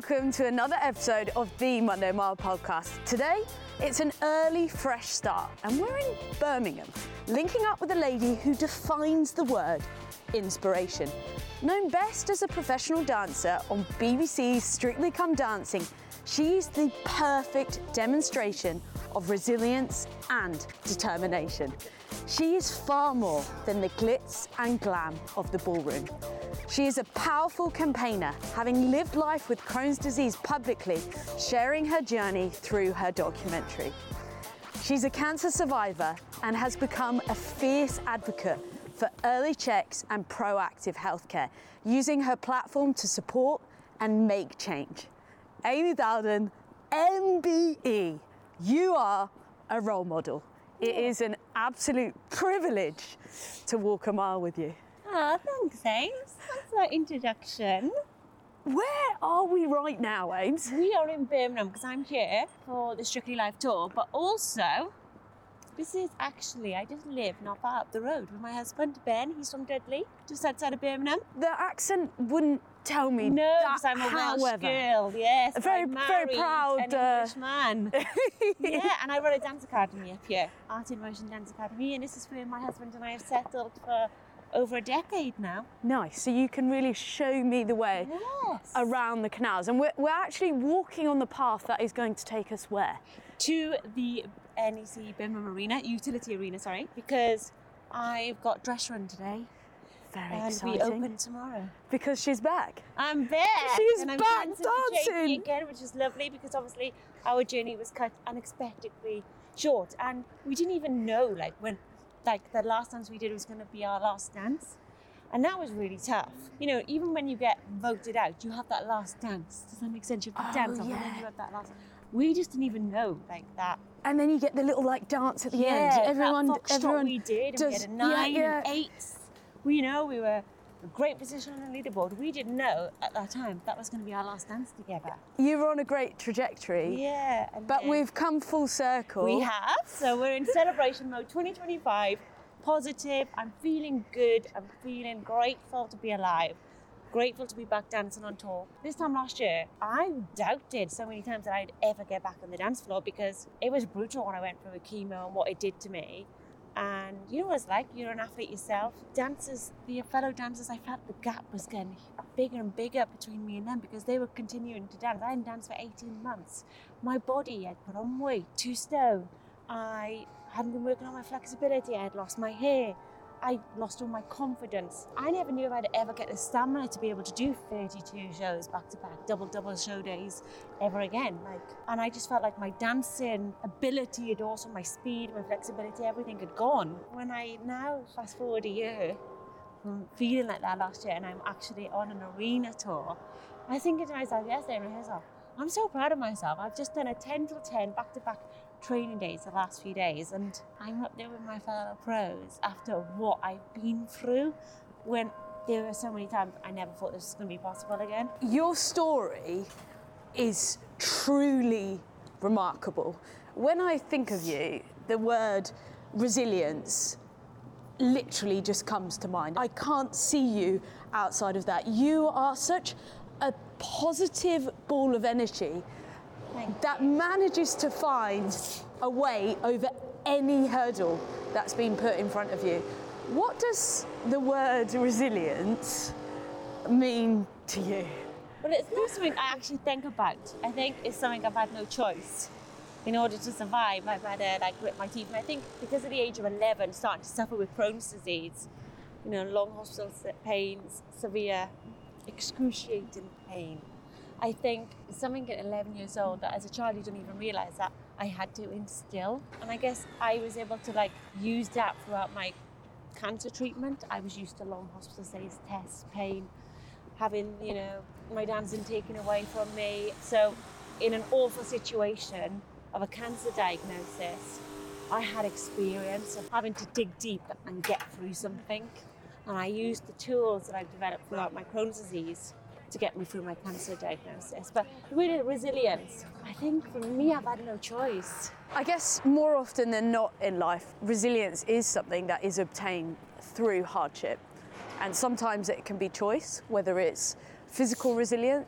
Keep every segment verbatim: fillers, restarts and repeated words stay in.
welcome to another episode of the Monday Mile podcast. Today, it's an early, fresh start, and we're in Birmingham, linking up with a lady who defines the word inspiration. Known best as a professional dancer on B B C's Strictly Come Dancing, she's the perfect demonstration of resilience and determination. She is far more than the glitz and glam of the ballroom. She is a powerful campaigner, having lived life with Crohn's disease publicly, sharing her journey through her documentary. She's a cancer survivor and has become a fierce advocate for early checks and proactive healthcare, using her platform to support and make change. Amy Dowden, M B E, you are a role model. It is an absolute privilege to walk a mile with you. Ah, thanks, Ames. That's my introduction. Where are we right now, Ames? We are in Birmingham because I'm here for the Strictly Live tour, but also, this is actually, I just live not far up the road with my husband, Ben. He's from Dudley, just outside of Birmingham. The accent wouldn't tell me no, that, because I'm a Welsh however. girl, yes. A very, I very proud an uh... English man. Yeah, and I run a dance academy up here, Art in Motion Dance Academy, and this is where my husband and I have settled for over a decade now. Nice, so you can really show me the way yes. around the canals. And we're, we're actually walking on the path that is going to take us where? To the N E C Birmingham Arena, Utility Arena, sorry, because I've got dress run today. Very and exciting. And we open tomorrow. Because she's back. I'm back. She's and I'm back dancing, dancing again, which is lovely because obviously our journey was cut unexpectedly short, and we didn't even know like when, like the last dance we did was going to be our last dance, and that was really tough. You know, even when you get voted out, you have that last dance. Does that make sense? You have to Oh, dance off, yeah. and then you have that last. We just didn't even know like that. And then you get the little like dance at the yeah, end. Everyone, that foxtrot everyone we did, and does, we had a nine yeah, yeah. and eights. We know we were a great position on the leaderboard. We didn't know at that time that was going to be our last dance together. You were on a great trajectory. Yeah. And But we've come full circle. We have. So we're in celebration mode twenty twenty-five. Positive. I'm feeling good. I'm feeling grateful to be alive. Grateful to be back dancing on tour. This time last year, I doubted so many times that I'd ever get back on the dance floor because it was brutal when I went through a chemo and what it did to me. And you know what it's like, you're an athlete yourself. Dancers, the fellow dancers, I felt the gap was getting bigger and bigger between me and them because they were continuing to dance. I hadn't danced for eighteen months. My body had put on weight, two stone. I hadn't been working on my flexibility. I had lost my hair. I lost all my confidence. I never knew if I'd ever get the stamina to be able to do thirty-two shows back to back, double, double show days ever again. Like, and I just felt like my dancing ability and also my speed, my flexibility, everything had gone. When I now fast forward a year from feeling like that last year and I'm actually on an arena tour, I was thinking to myself yesterday in rehearsal, I'm so proud of myself. I've just done a ten till ten back to back training days the last few days, and I'm up there with my fellow pros after what I've been through when there were so many times I never thought this was going to be possible again. Your story is truly remarkable. When I think of you, the word resilience literally just comes to mind. I can't see you outside of that. You are such a positive ball of energy that manages to find a way over any hurdle that's been put in front of you. What does the word resilience mean to you? Well, it's not something I actually think about. I think it's something I've had no choice. In order to survive, I've had to like grit my teeth. And I think because of the age of eleven, starting to suffer with Crohn's disease, you know, long hospital pains, severe, excruciating pain. I think something at eleven years old that as a child you don't even realise that I had to instill. And I guess I was able to like use that throughout my cancer treatment. I was used to long hospital stays, tests, pain, having, you know, my dancing taken away from me. So in an awful situation of a cancer diagnosis, I had experience of having to dig deep and get through something. And I used the tools that I've developed throughout my Crohn's disease to get me through my cancer diagnosis. But with resilience, I think for me, I've had no choice. I guess more often than not in life, resilience is something that is obtained through hardship. And sometimes it can be choice, whether it's physical resilience,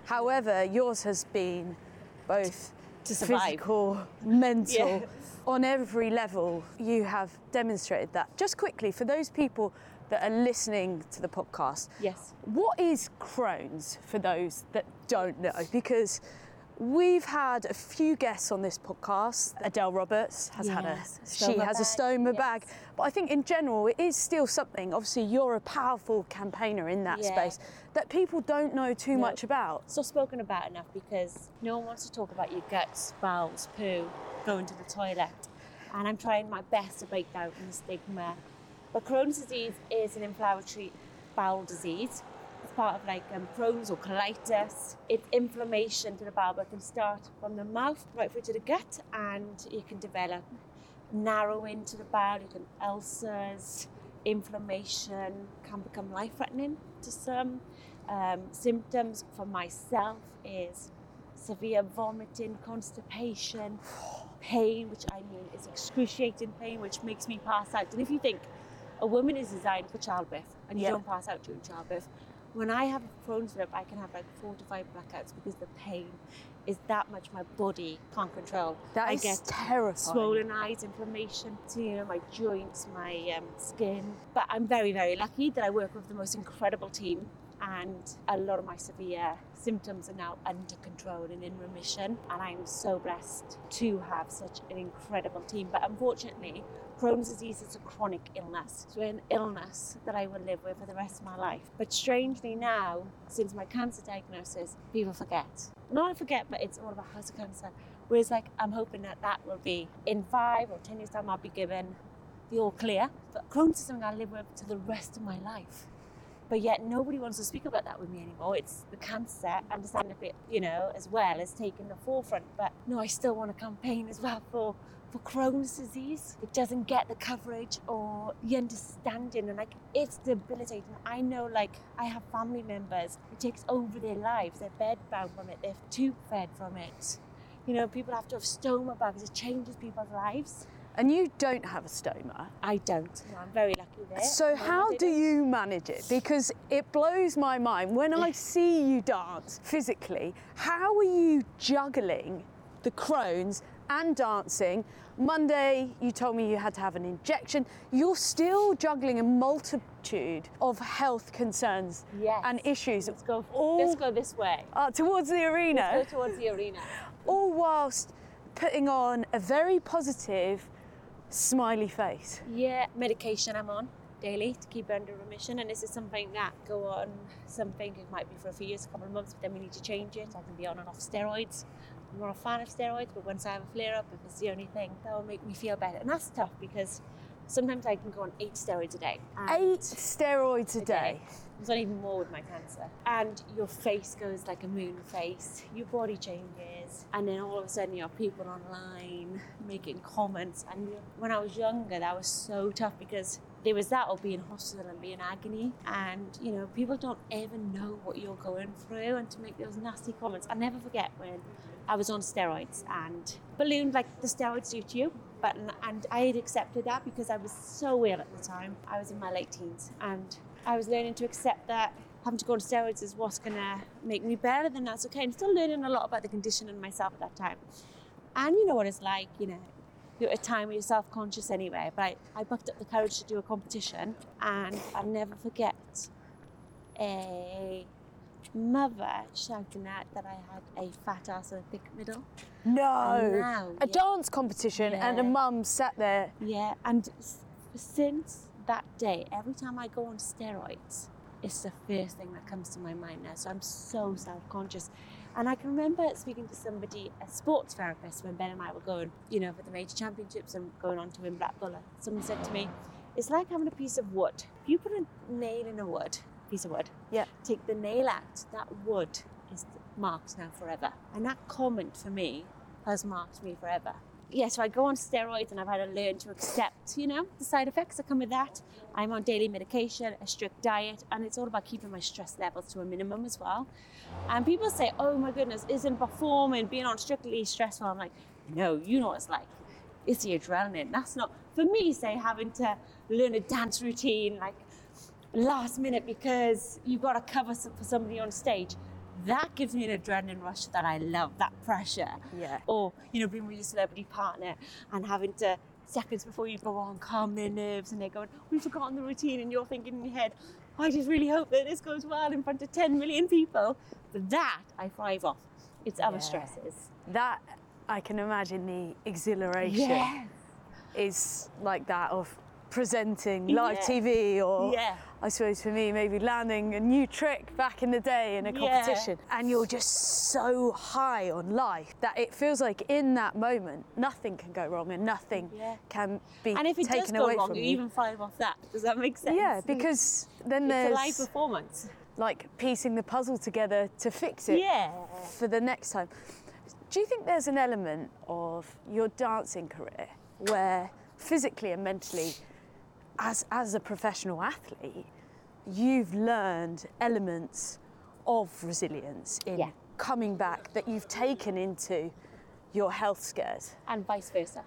However, yours has been both To survive. physical, mental, Yes. on every level. You have demonstrated that. Just quickly, for those people that are listening to the podcast, Yes. what is Crohn's for those that don't know? Because we've had a few guests on this podcast. Adele Roberts has had a, Yes, she stoma has a bag, stoma yes. bag. But I think in general, it is still something, obviously you're a powerful campaigner in that Yeah. space, that people don't know too No. much about. It's not spoken about enough because no one wants to talk about your guts, bowels, poo, going to the toilet. And I'm trying my best to break down the stigma. But Crohn's disease is an inflammatory bowel disease. It's part of like um, Crohn's or colitis. It's inflammation to the bowel, but it can start from the mouth right through to the gut, and you can develop narrowing to the bowel, you can ulcers, inflammation can become life-threatening to some. Um, symptoms for myself is severe vomiting, constipation, pain, which I mean is excruciating pain, which makes me pass out. And if you think a woman is designed for childbirth and you Yeah. don't pass out during childbirth, when I have Crohn's flip, I can have like four to five blackouts because the pain is that much my body can't control. That I is get terrifying. swollen eyes, inflammation to you know, my joints, my um, skin. But I'm very, very lucky that I work with the most incredible team, and a lot of my severe symptoms are now under control and in remission. And I'm so blessed to have such an incredible team. But unfortunately, Crohn's disease is a chronic illness. It's an illness that I will live with for the rest of my life. But strangely now, since my cancer diagnosis, people forget. Not forget, but it's all about house cancer. Whereas like, I'm hoping that that will be in five or ten years time, I'll be given the all clear. But Crohn's is something I live with to the rest of my life. But yet nobody wants to speak about that with me anymore. It's the cancer, understandably, you know, as well, has taken the forefront. But no, I still want to campaign as well for, for Crohn's disease. It doesn't get the coverage or the understanding, and like, it's debilitating. I know, like, I have family members, it takes over their lives. They're bedbound from it, they're tube fed from it. You know, people have to have stoma bags. It changes people's lives. And you don't have a stoma. I don't. No, I'm very lucky there. So My how mum do didn't. you manage it? Because it blows my mind when I see you dance physically. How are you juggling the Crohn's and dancing? Monday, you told me you had to have an injection. You're still juggling a multitude of health concerns Yes. and issues. Let's go. all Let's go this way. uh, towards the arena, Let's go towards the arena. all whilst putting on a very positive, smiley face. Yeah, medication I'm on daily to keep under remission, and this is something that go on. Something it might be for a few years, a couple of months, but then we need to change it. I can be on and off steroids. I'm not a fan of steroids, but once I have a flare up, if it's the only thing, that will make me feel better. And that's tough because sometimes I can go on eight steroids a day. And Eight steroids a day. It's not even more with my cancer. And your face goes like a moon face, your body changes, and then all of a sudden you have people online making comments. And when I was younger, that was so tough because there was that or be in hospital and be in agony. And, you know, people don't ever know what you're going through, and to make those nasty comments. I'll never forget when I was on steroids and ballooned like the steroids do to you. But, and I had accepted that because I was so ill at the time. I was in my late teens, and I was learning to accept that having to go on steroids is what's going to make me better, then that's okay. I'm still learning a lot about the condition and myself at that time. And you know what it's like, you know, you're at a time where you're self-conscious anyway. But I, I bucked up the courage to do a competition, and I'll never forget a mother shouting out that I had a fat ass and a thick middle. No. And now, a yeah. dance competition and a Yeah. mum sat there. Yeah, and s- since that day, every time I go on steroids, it's the first thing that comes to my mind now. So I'm so self-conscious. And I can remember speaking to somebody, a sports therapist, when Ben and I were going, you know, for the major championships and going on to win Black Bull. Someone said to me, it's like having a piece of wood. If you put a nail in a wood, piece of wood, Yeah. take the nail out, that wood is marked now forever. And that comment for me has marked me forever. Yeah, so I go on steroids and I've had to learn to accept, you know, the side effects that come with that. I'm on daily medication, a strict diet, and it's all about keeping my stress levels to a minimum as well. And people say, oh my goodness, isn't performing, being on strictly stressful? I'm like, no, you know what it's like. It's the adrenaline. That's not, for me, say, having to learn a dance routine, like last minute because you've got to cover some, for somebody on stage. that gives me an adrenaline rush that I love, that pressure. Yeah. Or, you know, being with your celebrity partner and having to, seconds before you go on, calm their nerves, and they're going, we've forgotten the routine, and you're thinking in your head, I just really hope that this goes well in front of ten million people. But that I thrive off. It's other Yeah. stresses. That, I can imagine the exhilaration Yes. is like that of presenting live Yeah. T V, or Yeah. I suppose for me, maybe landing a new trick back in the day in a Yeah. competition. And you're just so high on life that it feels like in that moment, nothing can go wrong and nothing Yeah. can be And if it taken does go away wrong, from you you. even thrive off that. Does that make sense? Yeah, because then it's there's a live performance. like piecing the puzzle together to fix it Yeah. for the next time. Do you think there's an element of your dancing career where physically and mentally, as, as a professional athlete, you've learned elements of resilience in Yeah. coming back that you've taken into your health scares? And vice versa.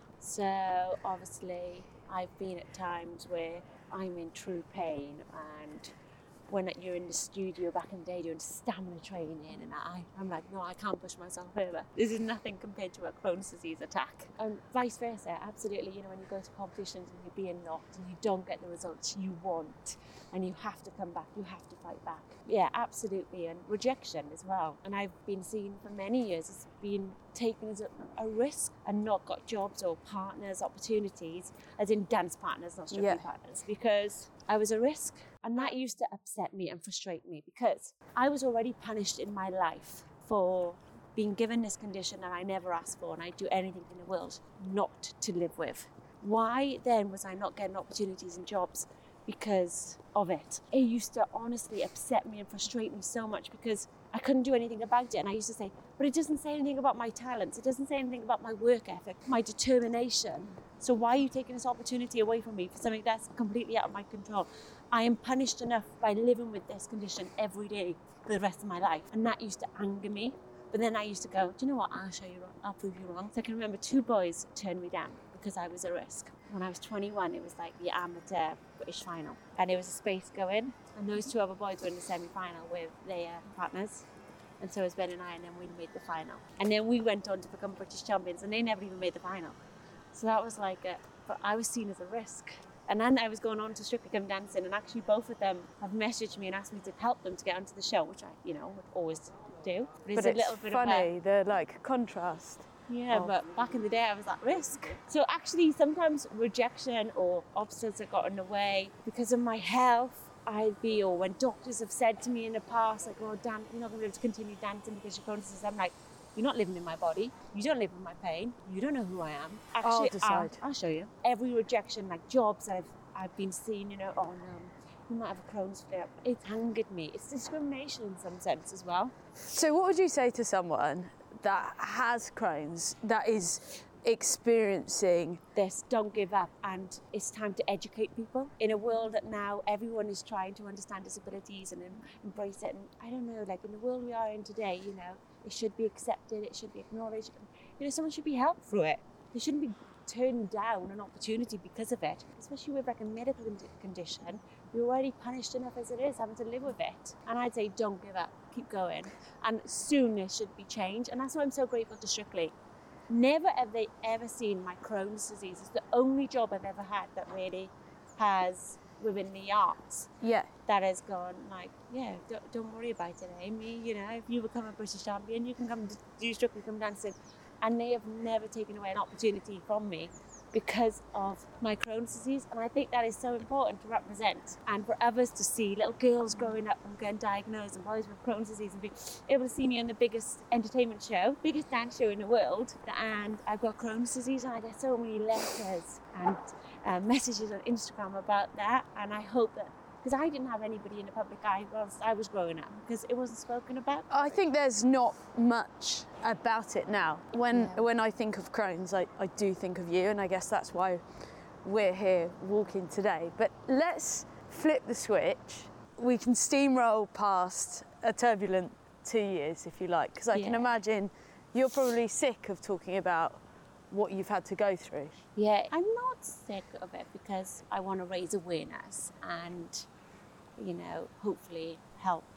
So obviously I've been at times where I'm in true pain, and when you're in the studio back in the day doing stamina training, and I, I'm like, no, I can't push myself further. This is nothing compared to a Crohn's disease attack. And vice versa, absolutely. You know, when you go to competitions and you're being knocked and you don't get the results you want, and you have to come back, you have to fight back. Yeah, absolutely. And rejection as well. And I've been seen for many years as being taken as a, a risk and not got jobs or partners, opportunities, as in dance partners, not strictly Yeah. partners, because I was a risk. And that used to upset me and frustrate me, because I was already punished in my life for being given this condition that I never asked for, and I'd do anything in the world not to live with. Why then was I not getting opportunities and jobs because of it? It used to honestly upset me and frustrate me so much, because I couldn't do anything about it. And I used to say, but it doesn't say anything about my talents. It doesn't say anything about my work ethic, my determination. So why are you taking this opportunity away from me for something that's completely out of my control? I am punished enough by living with this condition every day for the rest of my life. And that used to anger me. But then I used to go, do you know what? I'll show you wrong. I'll prove you wrong. So I can remember two boys turned me down because I was a risk. When I was twenty-one, it was like the amateur British final. And there was a space going. And those two other boys were in the semi-final with their partners. And so was Ben and I, and then we made the final. And then we went on to become British champions, and they never even made the final. So that was like, a, but I was seen as a risk. And then I was going on to Strictly Come Dancing, and actually both of them have messaged me and asked me to help them to get onto the show, which I, you know, would always do. But it's But a it's little bit funny, of the like contrast. a, yeah, of- but back in the day I was at risk. So actually sometimes rejection or obstacles that got in the way because of my health, I'd be, or when doctors have said to me in the past, like, oh, Dan, you're not going to be able to continue dancing because you're Crohn's disease. I'm like, you're not living in my body. You don't live with my pain. You don't know who I am. Actually, decide. I'll, I'll show you. Every rejection, like jobs I've I've been seeing, you know, oh no, you might have a Crohn's flare. It's angered me. It's discrimination in some sense as well. So what would you say to someone that has Crohn's, that is experiencing This, don't give up, and it's time to educate people in a world that now everyone is trying to understand disabilities and em- embrace it. And I don't know, like in the world we are in today, you know, it should be accepted, it should be acknowledged. You know, someone should be helped through it. They shouldn't be turned down an opportunity because of it, especially with like a medical con- condition. You're already punished enough as it is, having to live with it. And I'd say don't give up, keep going. And soon there should be change. And that's why I'm so grateful to Strictly. Never have they ever seen my Crohn's disease. It's the only job I've ever had that really has, within the arts, yeah that has gone like, yeah, don't, don't worry about it, Amy. You know, if you become a British champion, you can come do Strictly Come Dancing. And they have never taken away an opportunity from me because of my Crohn's disease. And I think that is so important to represent, and for others to see little girls growing up and getting diagnosed and boys with Crohn's disease and be able to see me on the biggest entertainment show, biggest dance show in the world, and I've got Crohn's disease, and I get so many letters and uh, messages on Instagram about that. And I hope that, because I didn't have anybody in the public eye whilst I was growing up, because it wasn't spoken about. I think there's not much about it now. When Yeah. when I think of Crohn's, I, I do think of you, and I guess that's why we're here walking today. But let's flip the switch. We can steamroll past a turbulent two years, if you like, because I can Yeah. imagine you're probably sick of talking about what you've had to go through. Yeah, I'm not sick of it because I want to raise awareness and, you know, hopefully help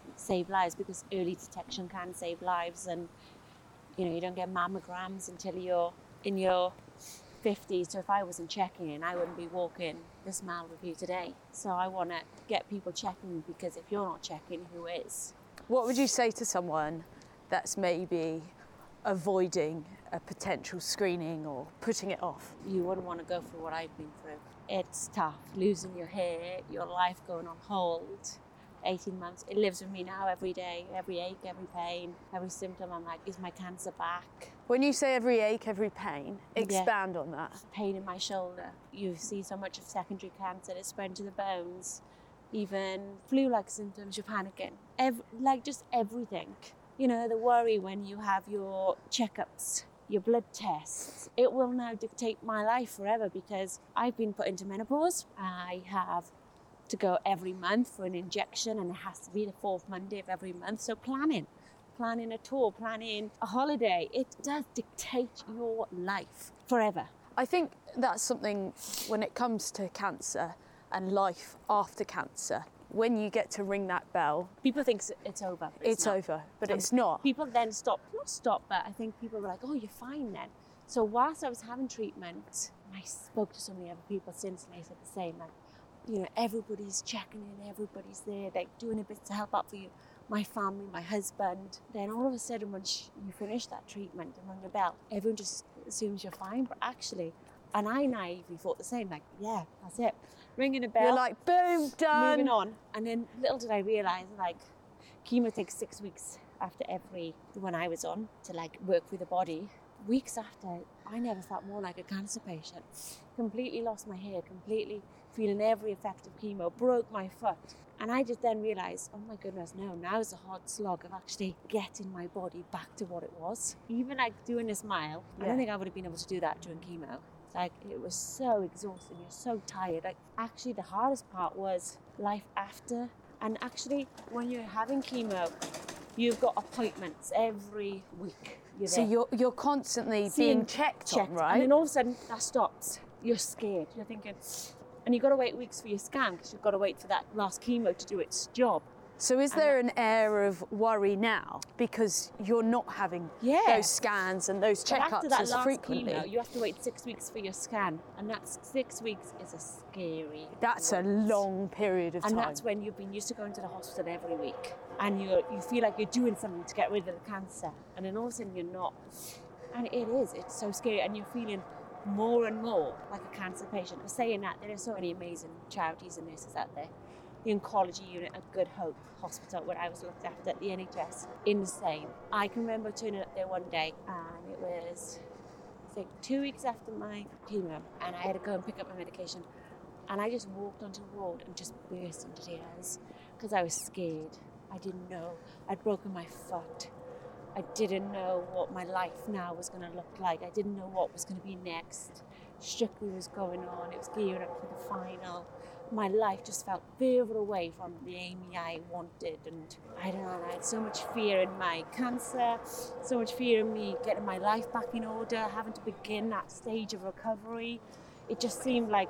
save lives, because early detection can save lives. And you know, you don't get mammograms until you're in your fifties. So if I wasn't checking, I wouldn't be walking this mile with you today. So I want to get people checking, because if you're not checking, who is? What would you say to someone that's maybe avoiding a potential screening or putting it off? You wouldn't want to go through what I've been through. It's tough, losing your hair, your life going on hold. eighteen months, it lives with me now every day, every ache, every pain, every symptom. I'm like, is my cancer back? When you say every ache, every pain, expand yeah. on that. Pain in my shoulder. You see so much of secondary cancer that's spread to the bones. Even flu-like symptoms, you're panicking. Every, like just everything. You know, the worry when you have your checkups, your blood tests. It will now dictate my life forever, because I've been put into menopause. I have to go every month for an injection, and it has to be the fourth Monday of every month. So planning, planning a tour, planning a holiday, it does dictate your life forever. I think that's something when it comes to cancer and life after cancer. When you get to ring that bell, people think it's over. But it's it's not. over, but And it's not. People then stop, not stop, but I think people were like, oh, you're fine then. So whilst I was having treatment, I spoke to so many other people since, and they said the same, like, you know, everybody's checking in, everybody's there, like doing a bit to help out for you. My family, my husband. Then all of a sudden, when sh- you finish that treatment and ring the bell, everyone just assumes you're fine, but actually, and I naively thought the same, like, yeah, that's it. Ringing a bell. You're like, boom, done. Moving on. And then little did I realise, like, chemo takes six weeks after every one I was on to like work through the body. Weeks after, I never felt more like a cancer patient. Completely lost my hair, completely feeling every effect of chemo, broke my foot. And I just then realised, oh my goodness, no, now's the hard slog of actually getting my body back to what it was. Even like doing this mile, yeah. I don't think I would have been able to do that during chemo. Like, it was so exhausting, you're so tired. Like, actually the hardest part was life after. And actually, when you're having chemo, you've got appointments every week. You're so you're you're constantly Seeing being checked, checked on, right? And then all of a sudden, that stops. You're scared. You're thinking, and you've got to wait weeks for your scan, because you've got to wait for that last chemo to do its job. So is there an air of worry now because you're not having yeah. those scans and those But checkups after that as last frequently? Chemo, you have to wait six weeks for your scan, and that six weeks is a scary. That's wait. a long period of and time. And that's when you've been used to going to the hospital every week, and you you feel like you're doing something to get rid of the cancer, and then all of a sudden you're not. And it is, it's so scary, and you're feeling more and more like a cancer patient. But saying that, there are so many amazing charities and nurses out there. The oncology unit at Good Hope Hospital, where I was looked after at the N H S, insane. I can remember turning up there one day, and it was, I think, two weeks after my chemo, and I had to go and pick up my medication, and I just walked onto the ward and just burst into tears because I was scared. I didn't know. I'd broken my foot. I didn't know what my life now was going to look like. I didn't know what was going to be next. Strictly was going on. It was gearing up for the final. My life just felt further away from the Amy I wanted, and I don't know, I had so much fear in my cancer, so much fear in me getting my life back in order, having to begin that stage of recovery. It just seemed like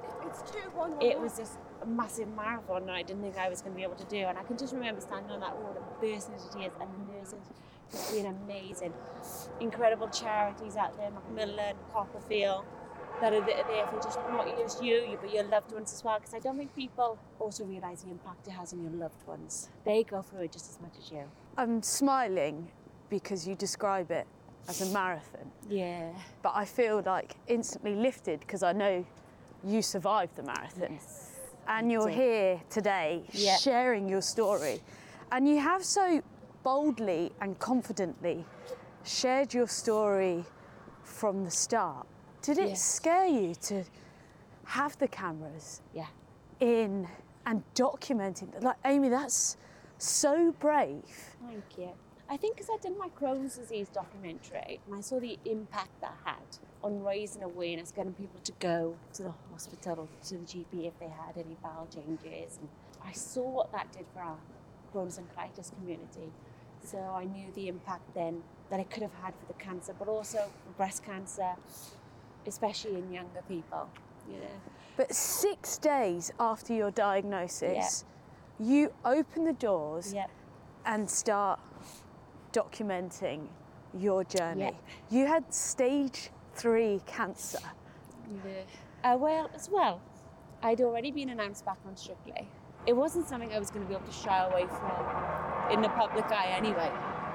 it was just a massive marathon, and I didn't think I was going to be able to do. And I can just remember standing on that ward and bursting into tears, and the nurses just being amazing. Incredible charities out there, Macmillan, Copperfield, that are there for just not just you, but your loved ones as well. Because I don't think people also realise the impact it has on your loved ones. They go through it just as much as you. I'm smiling because you describe it as a marathon. Yeah. But I feel like instantly lifted because I know you survived the marathon. Yes. And you're did. here today yeah. sharing your story. And you have so boldly and confidently shared your story from the start. Did it yes. scare you to have the cameras yeah. in and documenting? Like, Amy, that's so brave. Thank you. I think because I did my Crohn's disease documentary, and I saw the impact that had on raising awareness, getting people to go to the hospital, to the G P if they had any bowel changes. And I saw what that did for our Crohn's and colitis community. So I knew the impact then that it could have had for the cancer, but also for breast cancer, especially in younger people, you know. But six days after your diagnosis, yeah. you opened the doors yep. and start documenting your journey. Yep. You had stage three cancer. Uh, well, as well, I'd already been announced back on Strictly. It wasn't something I was going to be able to shy away from in the public eye anyway,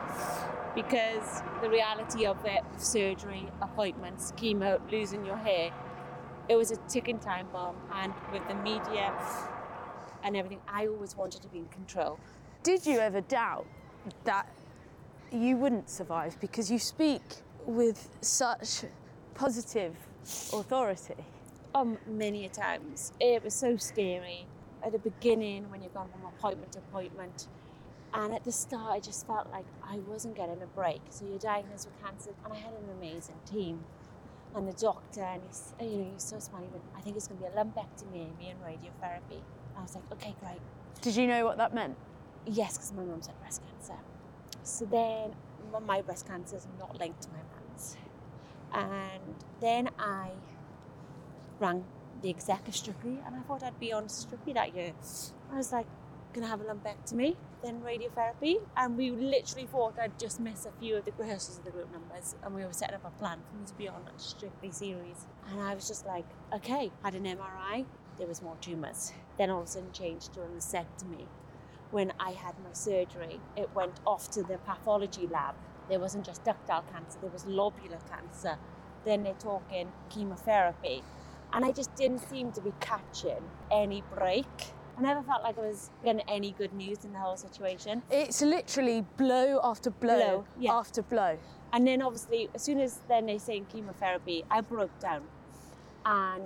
because the reality of it, surgery, appointments, chemo, losing your hair, it was a ticking time bomb. And with the media and everything, I always wanted to be in control. Did you ever doubt that you wouldn't survive, because you speak with such positive authority? Um, many a times. It was so scary at the beginning when you're going from appointment to appointment. And at the start, I just felt like I wasn't getting a break. So you're diagnosed with cancer, and I had an amazing team. And the doctor, and he's, you know, he's so smart. He went, I think it's going to be a lumpectomy, Amy, and radiotherapy. I was like, okay, great. Did you know what that meant? Yes, because my mum's had breast cancer. So then my breast cancer is not linked to my mum's. And then I rang the exec of Strictly, and I thought I'd be on Strictly that year. I was like, gonna have a lumpectomy, then radiotherapy, and we literally thought I'd just miss a few of the rehearsals of the group numbers, and we were setting up a plan for me to be on a Strictly series. And I was just like, okay, had an M R I, there was more tumours. Then all of a sudden changed to a mastectomy. When I had my surgery, it went off to the pathology lab. There wasn't just ductal cancer, there was lobular cancer. Then they're talking chemotherapy. And I just didn't seem to be catching any break. I never felt like I was getting any good news in the whole situation. It's literally blow after blow, Blow, yeah. after blow. And then obviously, as soon as then they saying chemotherapy, I broke down. And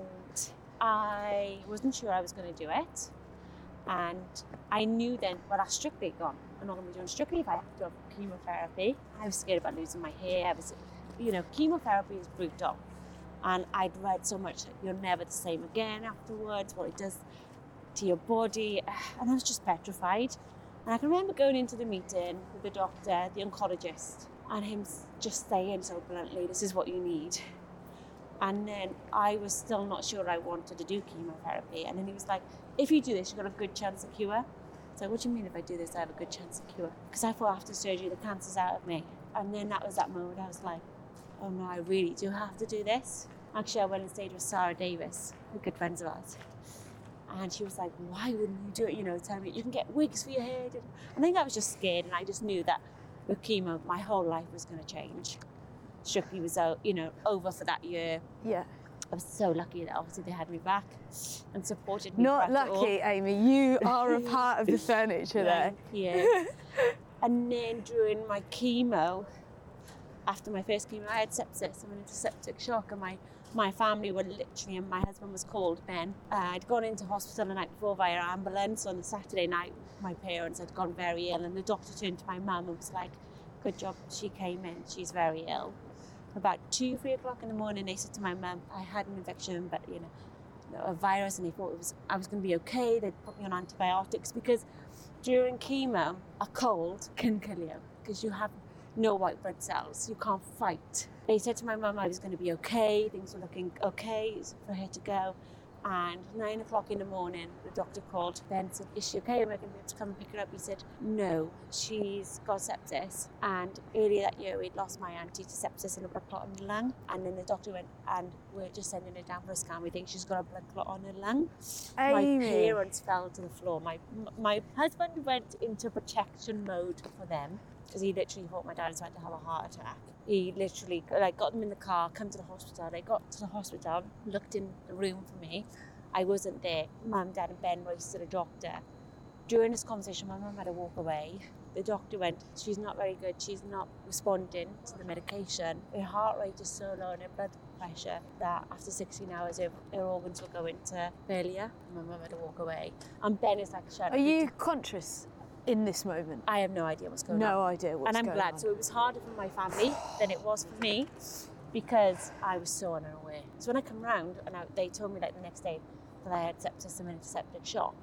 I wasn't sure I was going to do it. And I knew then, well, that's Strictly gone. I'm not going to be doing Strictly if I have to have chemotherapy. I was scared about losing my hair. I was, you know, chemotherapy is brutal. And I'd read so much that you're never the same again afterwards, what it does to your body. And I was just petrified. And I can remember going into the meeting with the doctor, the oncologist, and him just saying so bluntly, this is what you need. And then I was still not sure I wanted to do chemotherapy. And then he was like, if you do this, you've got a good chance of cure. So what do you mean if I do this, I have a good chance of cure? Because I thought after surgery, the cancer's out of me. And then that was that moment I was like, oh no, I really do have to do this. Actually, I went and stayed with Sarah Davis, a good friend of ours. And she was like, why wouldn't you do it? You know, telling me you can get wigs for your hair. And I think I was just scared, and I just knew that with chemo, my whole life was going to change. Strictly was, you know, over for that year. Yeah. I was so lucky that obviously they had me back and supported me. Not lucky, Amy. You are a part of the furniture there. Yeah. And then during my chemo, after my first chemo, I had sepsis. I went into septic shock, and my, my family were literally, and my husband was called Ben. Uh, I'd gone into hospital the night before via ambulance. On the Saturday night, my parents had gone very ill, and the doctor turned to my mum and was like, good job, she came in, she's very ill. About two, three o'clock in the morning, they said to my mum, I had an infection, but you know, a virus, and they thought it was I was going to be okay. They'd put me on antibiotics because during chemo, a cold can kill you because you have no white blood cells. You can't fight. They said to my mum I was going to be okay. Things were looking okay for her to go. And nine o'clock in the morning, the doctor called. Ben said, is she okay? Am I going to be able to come and pick her up? He said, no, she's got sepsis. And earlier that year, we'd lost my auntie to sepsis and a blood clot on her lung. And then the doctor went, and we're just sending her down for a scan. We think she's got a blood clot on her lung. Amy. My parents fell to the floor. My my husband went into protection mode for them because he literally thought my dad was about to have a heart attack. He literally like got them in the car, come to the hospital. They got to the hospital, looked in the room for me. I wasn't there. Mum, Dad and Ben raced to the doctor. During this conversation, my mum had to walk away. The doctor went, she's not very good. She's not responding to the medication. Her heart rate is so low and her blood pressure that after sixteen hours, her, her organs will go into failure. My mum had to walk away. And Ben is like, shut up. Are you conscious in this moment? I have no idea what's going on. No idea what's going on. And I'm glad. on. So it was harder for my family than it was for me because I was so unaware. So when I come round and I, they told me like the next day that I had sepsis and into septic shock,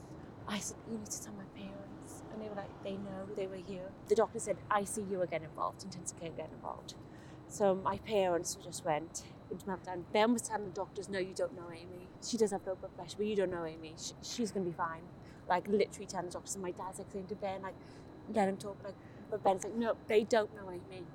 I said, you need to tell my parents. And they were like, they know, they were here. The doctor said, I C U are getting involved, intensive care getting involved. So my parents just went into meltdown. Ben was telling the doctors, no, you don't know Amy. She does have low blood pressure, but you don't know Amy. She, she's going to be fine. Like literally telling the doctors. And my dad's like saying to Ben, like, let him talk. Like, but Ben's like, no, they don't know Amy.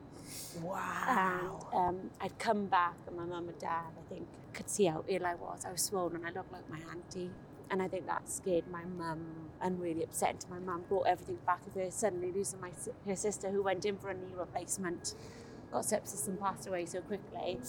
Wow. And um, I'd come back, and my mum and dad, I think, could see how ill I was. I was swollen. I looked like my auntie. And I think that scared my mum and really upset my mum, brought everything back of her suddenly losing my her sister, who went in for a knee replacement, got sepsis and passed away so quickly.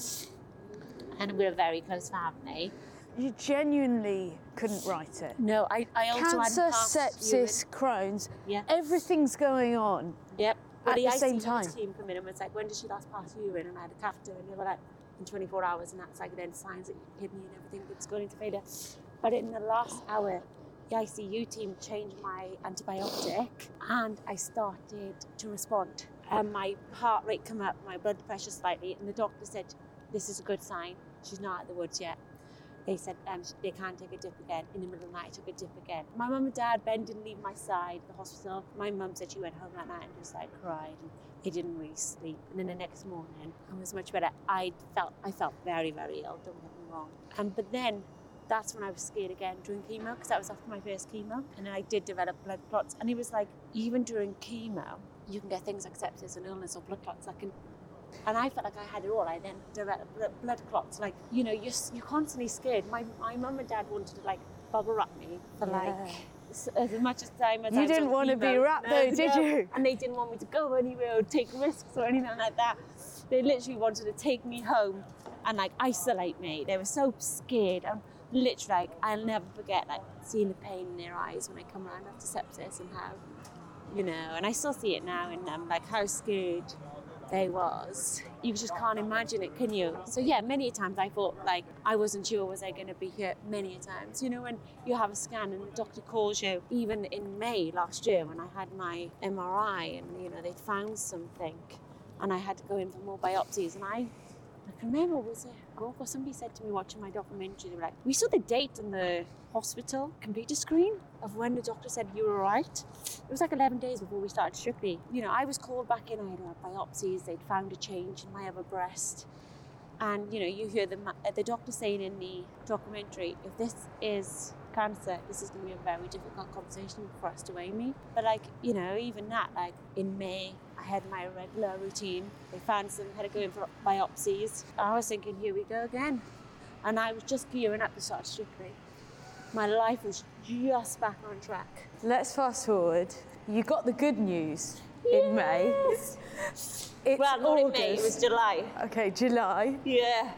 And we're a very close family. You genuinely couldn't write it. No, I, I also Cancer, had passed sepsis, Crohn's, Yeah. everything's going on. Yep. At the I C U same time. team come in and was like, when did she last pass urine? And I had a catheter, and they were like, in twenty-four hours, and that's like then signs that your kidney and everything that's going into failure. But in the last hour, the I C U team changed my antibiotic, and I started to respond. And my heart rate came up, my blood pressure slightly, and the doctor said, this is a good sign. She's not out of the woods yet. They said um, they can't take a dip again. In the middle of the night, I took a dip again. My mum and dad, Ben didn't leave my side at the hospital. My mum said she went home that night and just like cried. And he didn't really sleep. And then the next morning, I was much better. I felt I felt very, very ill, don't get me wrong. Um, but then that's when I was scared again during chemo, because that was after my first chemo. And then I did develop blood clots. And it was like, even during chemo, you can get things like sepsis and illness or blood clots that can. And I felt like I had it all. I then developed blood clots. Like, you know, you're, you're constantly scared. My my mum and dad wanted to, like, bubble wrap me for, Yeah. like, s- as much as time as You I was didn't on want to be chemo. wrapped No, though, did no. you? And they didn't want me to go anywhere or take risks or anything like that. They literally wanted to take me home and, like, isolate me. They were so scared. And literally, like, I'll never forget, like, seeing the pain in their eyes when I come around after sepsis, and how, you know, and I still see it now in them, like, how scared they was. You just can't imagine it, can you? So yeah, many times I thought, like, I wasn't sure was I going to be here many times. You know, when you have a scan and the doctor calls you, even in May last year when I had my M R I, and, you know, they'd found something and I had to go in for more biopsies, and I I can remember, was it Grok or somebody said to me watching my documentary, they were like, we saw the date on the hospital computer screen of when the doctor said you were all right. It was like eleven days before we started Strictly. You know, I was called back in, I had uh, biopsies, they'd found a change in my other breast. And, you know, you hear the, the doctor saying in the documentary, if this is cancer, this is going to be a very difficult conversation for us to Amy. But, like, you know, even that, like, in May, I had my regular routine. They found something, had to go in for biopsies. I was thinking, here we go again. And I was just gearing up to start Strictly. My life was just back on track. Let's fast forward. You got the good news in May. Yes. It's Well, not August. in May, it was July. Okay, July. Yeah.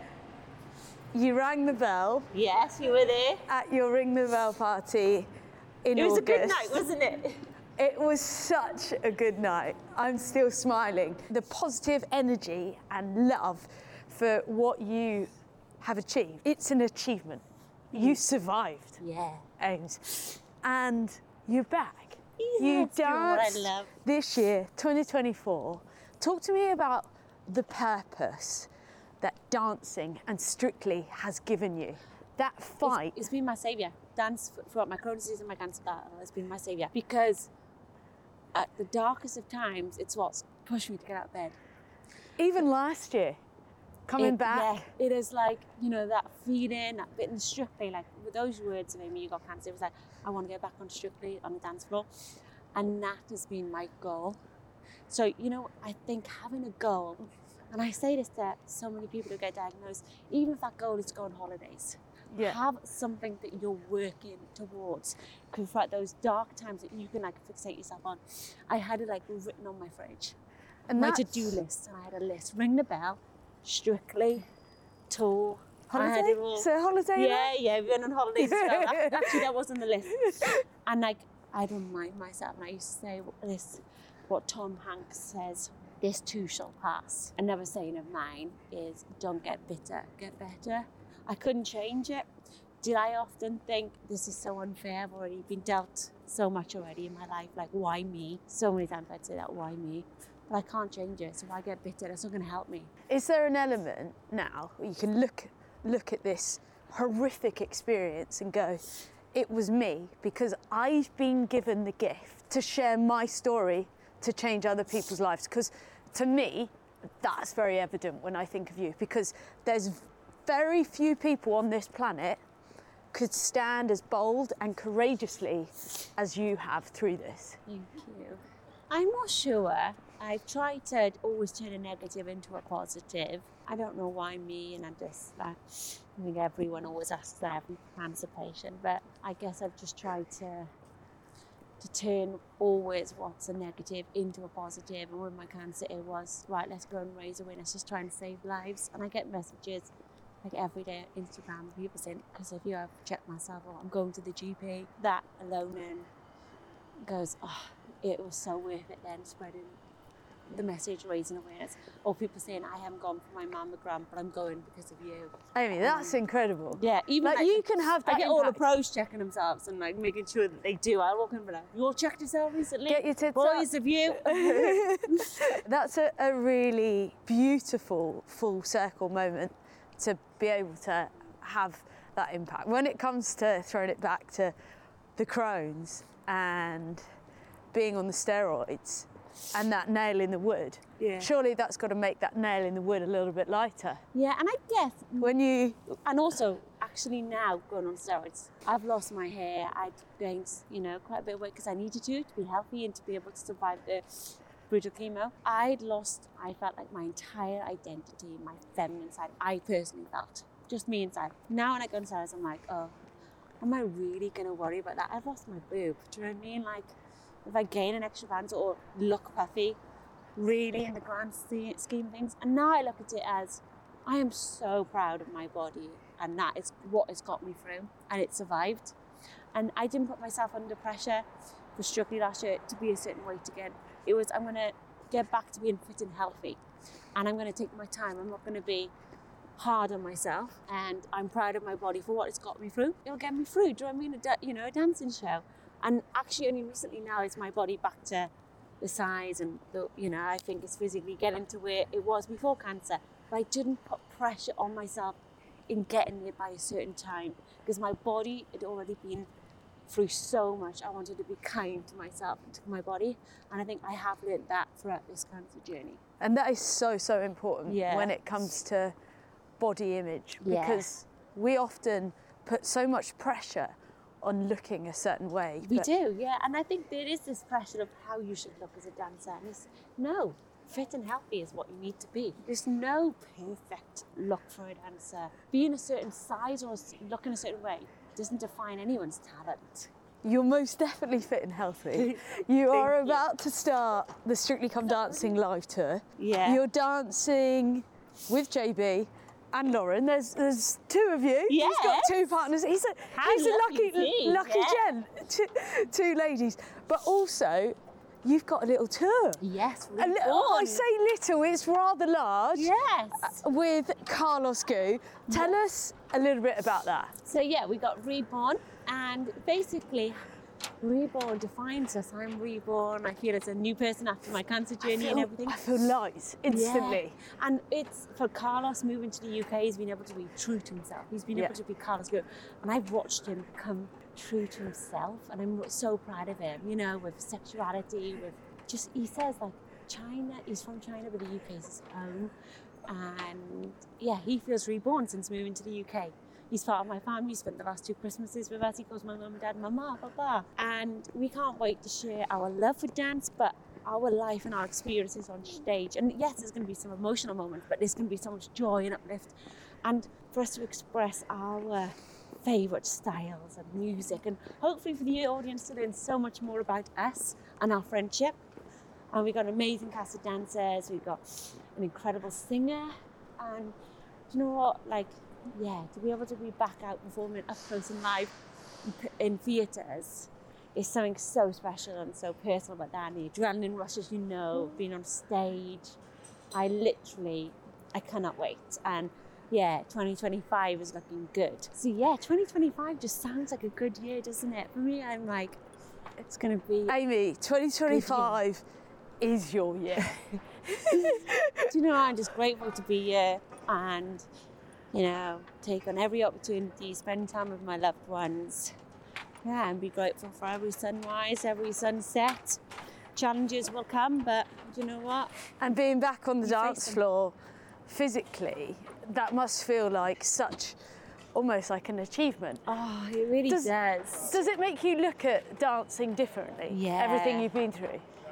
You rang the bell Yes, you were there. at your Ring the Bell party in It was August. a good night, wasn't it? It was such a good night. I'm still smiling. The positive energy and love for what you have achieved. It's an achievement. You survived, Yeah. Ames, and you're back. Yeah, you it's doing what I danced love. this year, twenty twenty-four. Talk to me about the purpose that dancing and Strictly has given you. That fight. It's, it's been my saviour. Dance f- throughout my Crohn's disease and my cancer battle has been my saviour. Because at the darkest of times, it's what's pushed me to get out of bed. Even last year, coming It- back. Yeah, it is like, you know, that feeling, that bit in Strictly, like with those words of Amy, you got cancer, it was like, I want to get back on Strictly on the dance floor. And that has been my goal. So, you know, I think having a goal, and I say this to so many people who get diagnosed, even if that goal is to go on holidays, Yeah. have something that you're working towards. Because throughout those dark times that you can like fixate yourself on, I had it like written on my fridge. And my that's- to-do list, and I had a list. Ring the bell, Strictly, tour. I had Holiday? it all. So holiday? Yeah, yeah, we went on holidays as well. That- Actually, that was on the list. And like, I'd remind myself, and I used to say this, what Tom Hanks says, this too shall pass. Another saying of mine is, don't get bitter, get better. I couldn't change it. Did I often think, this is so unfair, I've already been dealt so much already in my life, like, why me? So many times I'd say that, why me? But I can't change it, so if I get bitter, that's not going to help me. Is there an element now where you can look look at this horrific experience and go, it was me, because I've been given the gift to share my story to change other people's lives? Because to me, that's very evident when I think of you, because there's very few people on this planet could stand as bold and courageously as you have through this. Thank you. I'm not sure. I've tried to always turn a negative into a positive. I don't know why me, and I just, I think everyone always asks that every cancer patient, but I guess I've just tried to to turn always what's a negative into a positive. And with my cancer, it was, right, let's go and raise awareness, just try and save lives. And I get messages like every day on Instagram, people saying, because if you have checked myself or I'm going to the G P, that alone then goes, oh, it was so worth it then, spreading the message, raising awareness. Or people saying, I haven't gone for my mammogram, but I'm going because of you. Amy, that's um, incredible. Yeah, even like, like, you can have that I get impact. all the pros checking themselves and like making sure that they do. I'll walk in and be like, you all checked yourself recently? Get your tits Boys up. of you. That's a, a really beautiful full circle moment to be able to have that impact. When it comes to throwing it back to the Crohn's and being on the steroids and that nail in the wood, Yeah. surely that's got to make that nail in the wood a little bit lighter. Yeah, and I guess, When you, and also actually now going on steroids, I've lost my hair. I've gained, you know, quite a bit of weight because I needed to to be healthy and to be able to survive the brutal chemo. I'd lost, I felt like my entire identity, my feminine side, I personally felt, just me inside. Now when I go on steroids, I'm like, oh, am I really going to worry about that? I've lost my boob, do you know what I mean? Like, if I gain an extra pound or look puffy, really in the grand scheme of things. And now I look at it as, I am so proud of my body, and that is what has got me through, and it survived. And I didn't put myself under pressure for Strictly last year to be a certain weight again. It was, I'm going to get back to being fit and healthy, and I'm going to take my time. I'm not going to be hard on myself, and I'm proud of my body for what it's got me through. It'll get me through. Do you know what I mean? A da- you know, a dancing show. And actually only recently now is my body back to the size and, the, you know, I think it's physically getting to where it was before cancer. But I didn't put pressure on myself in getting there by a certain time because my body had already been through so much. I wanted to be kind to myself and to my body. And I think I have learned that throughout this cancer journey. and that is so, so important Yeah. when it comes to body image, Yeah. because we often put so much pressure on looking a certain way. We but do, yeah. And I think there is this pressure of how you should look as a dancer. And it's, no, fit and healthy is what you need to be. There's no perfect look for a dancer. Being a certain size or looking a certain way doesn't define anyone's talent. You're most definitely fit and healthy. You are Thank you. about to start the Strictly Come Dancing live tour. Yeah. You're dancing with J B and Lauren. There's there's two of you. He's got Yes. two partners. He's a How he's a lucky lucky is he? lucky Yeah. gent. Two, two ladies. But also, you've got a little tour. Yes, A li- oh, I say little, it's rather large. Yes. With Carlos Gu. Tell us a little bit about that. So yeah, we got Reborn, and basically Reborn defines us. I'm reborn. I feel it's a new person after my cancer journey I and feel, everything. I feel light instantly. Yeah. And it's for Carlos moving to the U K, he's been able to be true to himself. He's been Yeah. able to be Carlos Gu. And I've watched him become true to himself, and I'm so proud of him, you know, with sexuality, with just, he says like China, he's from China, but the U K is his home. And yeah, he feels reborn since moving to the U K. He's part of my family. He spent the last two Christmases with us. He calls my mum and dad mama, papa. And we can't wait to share our love for dance, but our life and our experiences on stage. And yes, there's going to be some emotional moments, but there's going to be so much joy and uplift. And for us to express our favourite styles and music, and hopefully for the audience to learn so much more about us and our friendship. And we've got an amazing cast of dancers. We've got an incredible singer. And do you know what? Like, yeah, to be able to be back out performing up close and live in, in theatres is something so special and so personal about that. And the adrenaline rush, as you know, being on stage. I literally, I cannot wait. And yeah, twenty twenty-five is looking good. So yeah, twenty twenty-five just sounds like a good year, doesn't it? For me, I'm like, it's going to be... Amy, twenty twenty-five is your year. Do you know, I'm just grateful to be here and, you know, take on every opportunity, spend time with my loved ones. Yeah, and be grateful for every sunrise, every sunset. Challenges will come, but do you know what? And being back on the You face dance them. floor physically, that must feel like such, almost like an achievement. Oh, it really Does- does. Does it make you look at dancing differently? Yeah. Everything you've been through?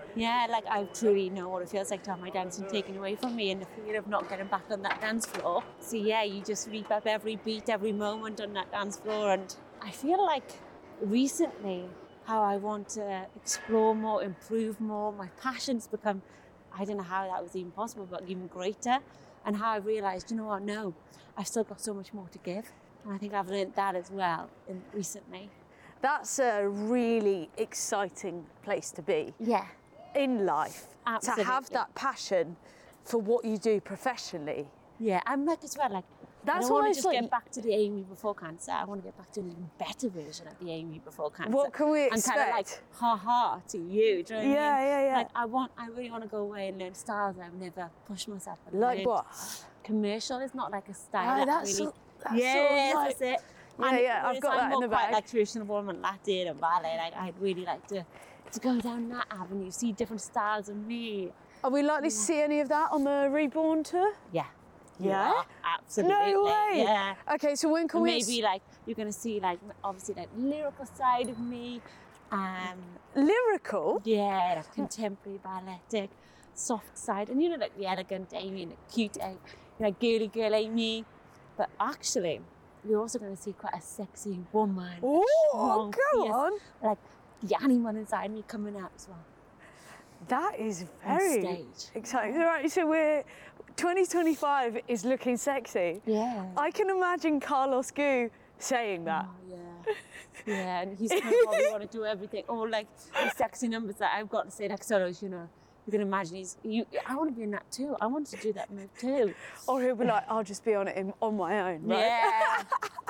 Yeah, like I truly know what it feels like to have my dancing taken away from me and the fear of not getting back on that dance floor. So yeah, you just reap up every beat, every moment on that dance floor. And I feel like recently how I want to explore more, improve more. My passion's become, I don't know how that was even possible, but even greater. And how I realised, you know what, no, I've still got so much more to give. And I think I've learned that as well in, recently. That's a really exciting place to be. Yeah. In life. Absolutely. To have that passion for what you do professionally. Yeah, I'm like as well, like, That's I don't want to almost just like- get back to the Amy before cancer. I want to get back to an even better version of the Amy before cancer. What can we And kind of like, expect? ha ha to you. Do you know what I mean? Yeah, yeah, yeah. Like, I want, I really want to go away and learn styles I've never pushed myself. I've Like learned. what? Commercial is not like a style. Ah, that that's really, so- that's yes, sort of like- that's it. Yeah, And yeah, I've whereas got I'm that in more the quite bag. like traditional woman, Latin and ballet. Like, I'd really like to, to go down that avenue, see different styles of me. Are we likely to see any of that on the Reborn tour? Yeah. Yeah? Yeah, absolutely. No way! Yeah. Okay, so when can And we... maybe like you're gonna see like obviously like lyrical side of me, um, Lyrical? yeah, like contemporary balletic, soft side, and you know like the elegant Amy and the cute Amy, like girly girl Amy, but actually you're also gonna see quite a sexy woman. a Ooh, strong, go fierce, on. like the animal inside me coming out as well That is on very stage. exciting. All right, so we're... twenty twenty-five is looking sexy. Yeah. I can imagine Carlos Gu saying that. Oh, yeah. Yeah, and he's gonna probably want to do everything. All like the sexy numbers that I've got to say, like solos, you know. You can imagine he's, you, I want to be in that too. I want to do that move too. Or he'll be like, I'll just be on it in, on my own, right? Yeah.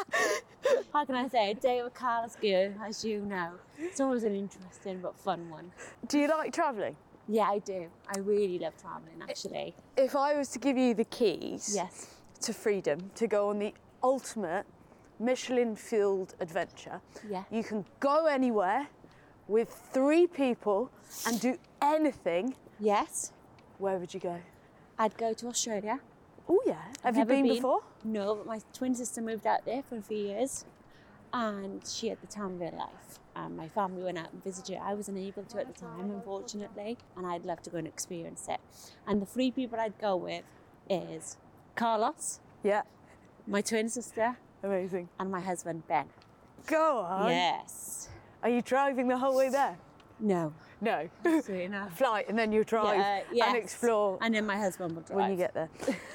How can I say? A day with Carlos Gu, as you know. It's always an interesting but fun one. Do you like travelling? Yeah, I do. I really love travelling, actually. If I was to give you the keys Yes. to freedom to go on the ultimate Michelin-fueled adventure, Yeah. you can go anywhere with three people and do anything, Yes. where would you go? I'd go to Australia. Oh yeah. Have you Never been, before? No, but my twin sister moved out there for a few years, and she had the time of her life. And my family went out and visited her. I wasn't able to at the time, unfortunately, and I'd love to go and experience it. And the three people I'd go with is Carlos, Yeah. my twin sister, Amazing. and my husband Ben. Go on. Yes. Are you driving the whole way there? No. No. Absolutely not. Flight and then you drive Yeah, yes. and explore And then my husband will drive. when you get there.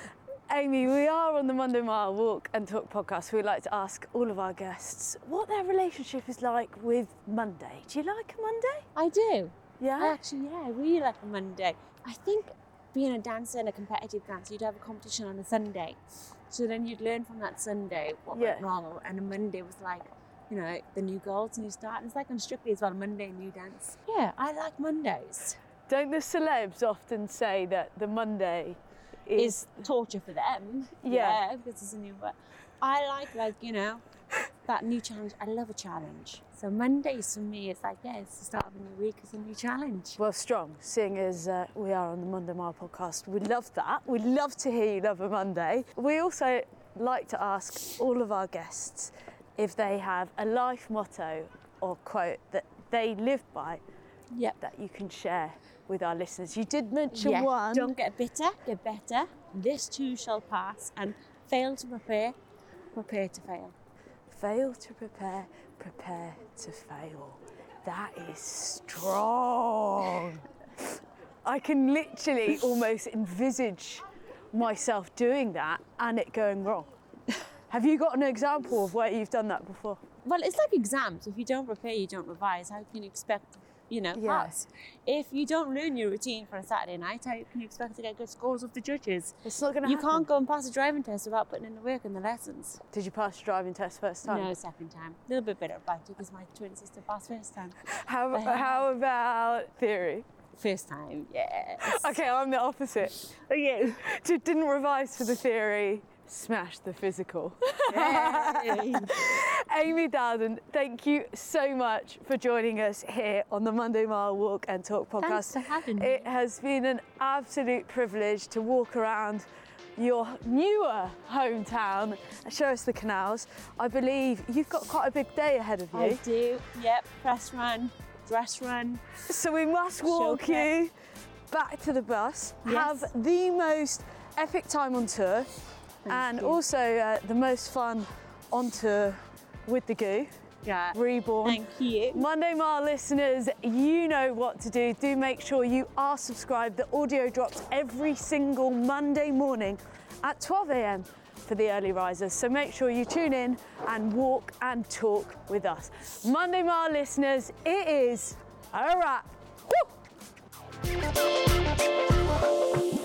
Amy, we are on the Monday Mile Walk and Talk podcast. We like to ask all of our guests what their relationship is like with Monday. Do you like a Monday? I do. Yeah? I actually, yeah, I really like a Monday. I think being a dancer and a competitive dancer, you'd have a competition on a Sunday. So then you'd learn from that Sunday what Yeah. went wrong. And a Monday was like, you know, the new goals, new start. And it's like on Strictly as well, Monday, new dance. Yeah, I like Mondays. Don't the celebs often say that the Monday is... Is torture for them. Yeah. because it's a new work. I like, like, you know, that new challenge. I love a challenge. So Mondays for me, it's like, yeah, it's the start of a new week, it's a new challenge. Well, strong, seeing as uh, we are on the Monday Mile podcast. We love that. We love to hear you love a Monday. We also like to ask all of our guests if they have a life motto or quote that they live by Yep. that you can share with our listeners. You did mention Yeah, one. don't get bitter, get better. This too shall pass. And fail to prepare, prepare to fail. Fail to prepare, prepare to fail. That is strong. I can literally almost envisage myself doing that and it going wrong. Have you got an example of where you've done that before? Well, it's like exams. If you don't prepare, you don't revise. How can you expect, you know, Yeah. pass? If you don't learn your routine for a Saturday night, how can you expect to get good scores with the judges? It's not going to You happen. can't go and pass a driving test without putting in the work and the lessons. Did you pass your driving test first time? No, second time. A little bit better about it because my twin sister passed first time. How, I have. how about theory? First time, yes. Okay, I'm the opposite. Oh, yeah. Ju- Didn't revise for the theory, smashed the physical. Yay. Amy Dowden, thank you so much for joining us here on the Monday Mile Walk and Talk podcast. Thanks for having me. It has been an absolute privilege to walk around your newer hometown and show us the canals. I believe you've got quite a big day ahead of you. I do, yep, press run. dress run. So we must walk Showcase. you back to the bus, Yes. have the most epic time on tour, and you. also uh, the most fun on tour with the Goo, Yeah. Reborn. Thank you. Monday Mile listeners, you know what to do. Do make sure you are subscribed. The audio drops every single Monday morning at twelve a m for the early risers. So make sure you tune in and walk and talk with us. Monday Mile listeners, it is a wrap. Woo!